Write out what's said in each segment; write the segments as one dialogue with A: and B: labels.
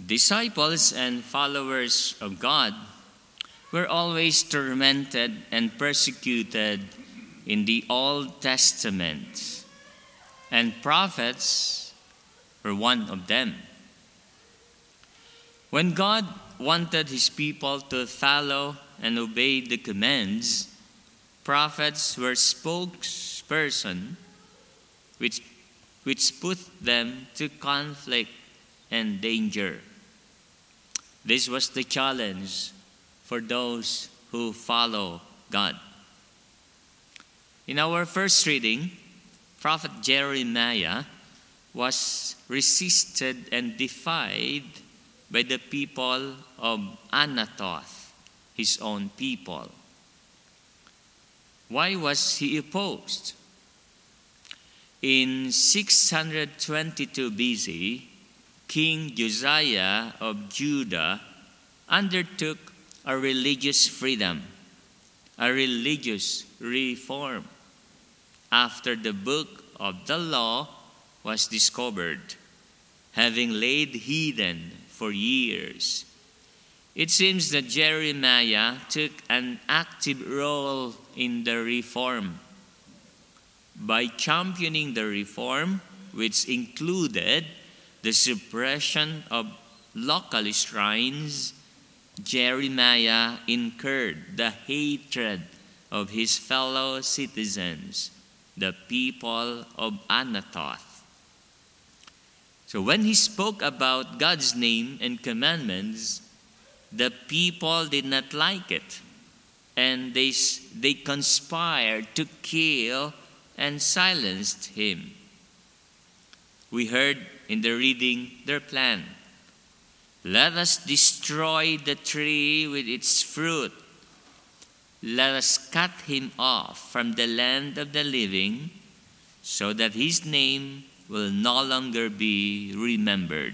A: Disciples and followers of God were always tormented and persecuted in the Old Testament, and prophets were one of them. When God wanted His people to follow and obey the commands, prophets were spokesperson, which put them to conflict and danger. This was the challenge for those who follow God. In our first reading, Prophet Jeremiah was resisted and defied by the people of Anathoth, his own people. Why was he opposed? In 622 BC, King Josiah of Judah undertook a religious freedom, a religious reform, after the book of the law was discovered, having laid hidden for years. It seems that Jeremiah took an active role in the reform. By championing the reform, which included the suppression of local shrines, Jeremiah incurred the hatred of his fellow citizens, the people of Anathoth. So when he spoke about God's name and commandments, the people did not like it, and they conspired to kill and silence him. We heard in the reading their plan. Let us destroy the tree with its fruit. Let us cut him off from the land of the living, so that his name will no longer be remembered.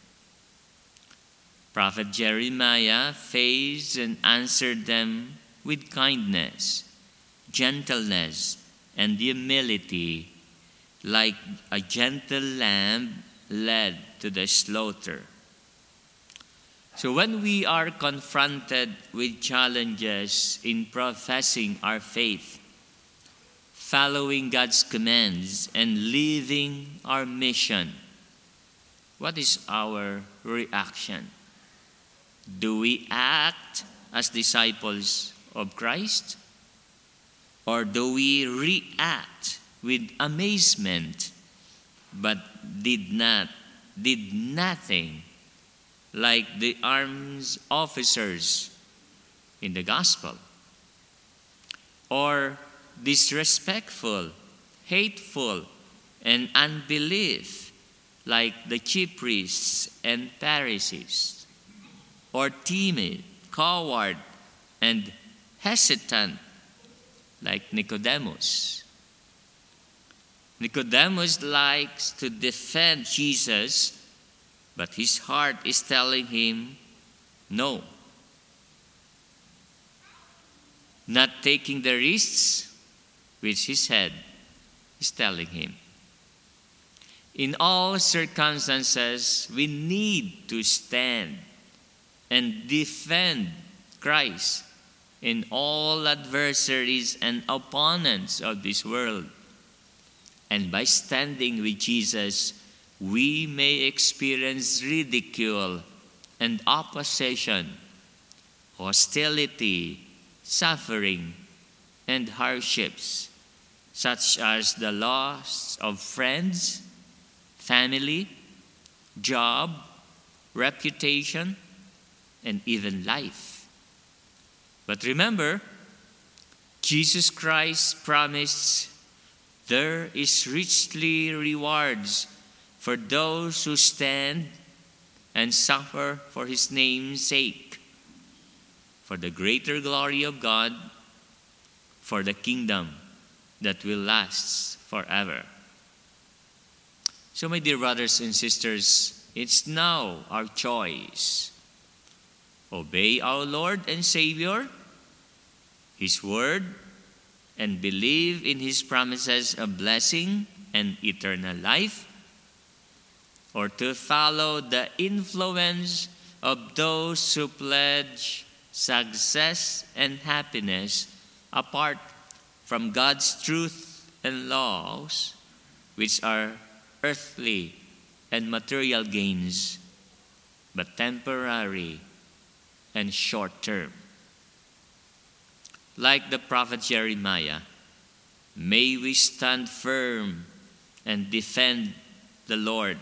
A: Prophet Jeremiah faced and answered them with kindness, gentleness, and humility, like a gentle lamb led to the slaughter. So when we are confronted with challenges in professing our faith, following God's commands, and living our mission, what is our reaction? Do we act as disciples of Christ? Or do we react with amazement, but did nothing, like the armed officers in the gospel? Or disrespectful, hateful, and unbelief, like the chief priests and Pharisees? Or timid, coward, and hesitant, like Nicodemus? Nicodemus likes to defend Jesus, but his heart is telling him no. Not taking the risks, which his head is telling him. In all circumstances, we need to stand and defend Christ in all adversaries and opponents of this world. And by standing with Jesus, we may experience ridicule and opposition, hostility, suffering, and hardships, such as the loss of friends, family, job, reputation, and even life. But remember, Jesus Christ promised there is richly rewards for those who stand and suffer for His name's sake, for the greater glory of God, for the kingdom that will last forever. So, my dear brothers and sisters, it's now our choice. Obey our Lord and Savior, His word, and believe in His promises of blessing and eternal life, or to follow the influence of those who pledge success and happiness apart from God's truth and laws, which are earthly and material gains, but temporary and short-term. Like the prophet Jeremiah, may we stand firm and defend the Lord,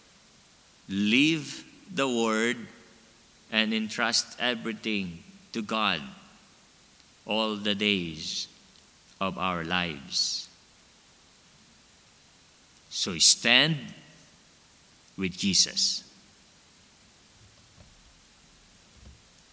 A: live the word, and entrust everything to God all the days of our lives. So stand with Jesus.